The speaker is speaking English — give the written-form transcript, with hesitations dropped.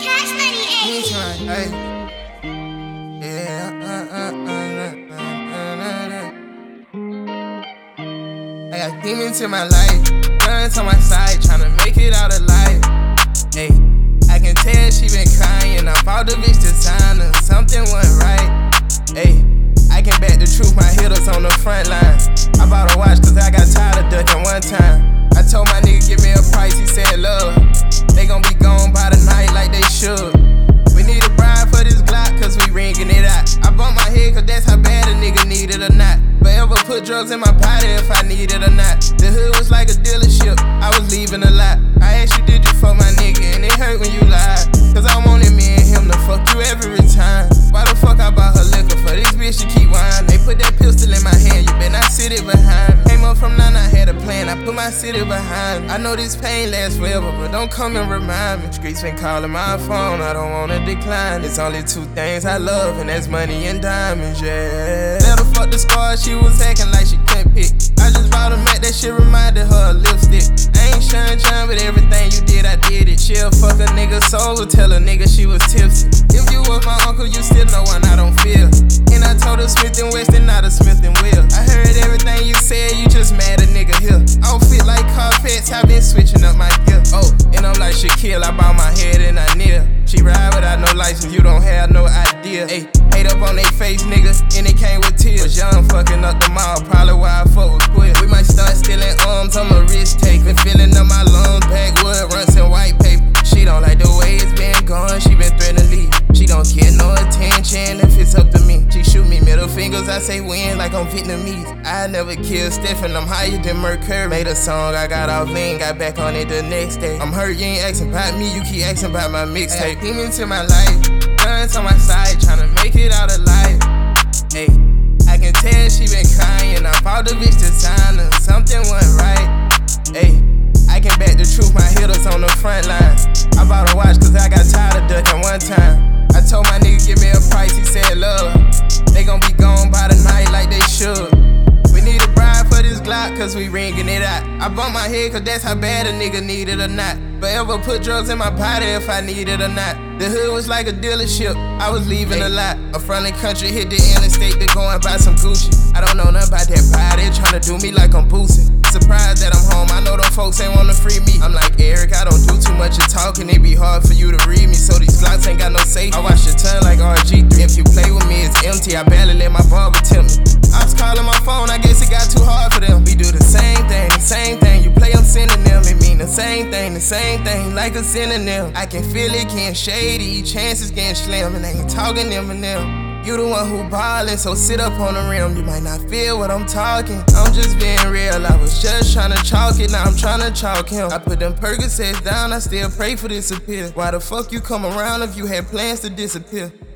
Cash money, Hey. Yeah. I got demons in my life, guns on my side, tryna make it out alive. Hey, I can tell she been crying. I bought the bitch designer, something went right. Hey, I can bet the truth, my hitters on the front line. I bought a watch cause I got tired of ducking one time. I told my nigga give me a price, he said love. They gon' be gone by the night like they should. We need a bride for this Glock cause we ringing it out. I bump my head cause that's how bad a nigga need it or not. But ever put drugs in my body if I need it or not. The hood was like a dealership, I was leaving a lot. I asked you did you fuck my nigga and it hurt when you lied. Cause I wanted me and him to fuck you every time. Why the fuck I bought her liquor for this bitch to keep whining? They put that pistol in my hand, you better not sit it behind me. Came up from none, I had a plan, I put my city behind me. I know this pain lasts forever, but don't come and remind me. Streets been calling my phone, I don't wanna decline. There's only two things I love, and that's money and diamonds, yeah. Let her fuck the squad, she was acting like she couldn't pick. I just bought a Mac, that shit reminded her of lipstick. I ain't Sean John, but everything you did, I did it. She'll fuck a nigga soul, tell a nigga she was tipsy. If you was my uncle, you still know one I don't feel. And I told her Smith & Wesson, not a Smith & Will. I heard everything you said, you just mad a nigga here. Outfit like carpets, I been switching up my gear. Oh, and I'm like Shaquille, I bow my head and I kneel. She ride without no license, you don't have no idea. Ayy, hate up on they face, nigga, and it came with tears. Was young, fucking up the mall, probably why I fuck with Quill. We might start stealing arms, I'm a risk taker. Filling up my lungs, backwood, runs in white paper. She don't like the way it's been going, she been threatening to leave. She don't get no attention if it's up to me. She shoot me middle fingers, I say win like I'm Vietnamese. I never killed Stephen, I'm higher than Mercury. Made a song, I got off lean, got back on it the next day. I'm hurt, you ain't asking about me, you keep asking about my mixtape. Demons in my life, guns on my side, tryna make it out alive. Hey, I can tell she been crying, I bought the bitch designer, something went right. Hey, I can bet the truth, my hitters on the front line. I bought a watch cause I got tired of ducking one time. I told my nigga give me a price, he said love. They gon' be gone by the night like they should. We need a bride for this Glock cause we ringing it out. I bump my head cause that's how bad a nigga need it or not. But ever put drugs in my body if I need it or not. The hood was like a dealership, I was leaving a lot. A friendly country hit the interstate to go and buy some Gucci. I don't know nothing about that pie, they tryna do me like I'm Boosie. Surprised that I'm home, I know them folks ain't wanna free me. I'm like Eric, I don't do too much of talking, it be hard for you to read me. So these Glocks ain't got no safe. I watch your tongue like RG3. If you play with me, it's empty, I barely let my barber tempt me. I was calling my phone, I guess it got too hard for them. We do the same thing, you play, I'm sending them. It mean the same thing, like a synonym. I can feel it getting shady, chances getting slim, and I ain't talking Eminem. You the one who ballin', so sit up on the rim. You might not feel what I'm talking, I'm just being real. I was just tryna chalk it, now I'm tryna chalk him. I put them Percocets down, I still pray for this appeal. Why the fuck you come around if you had plans to disappear?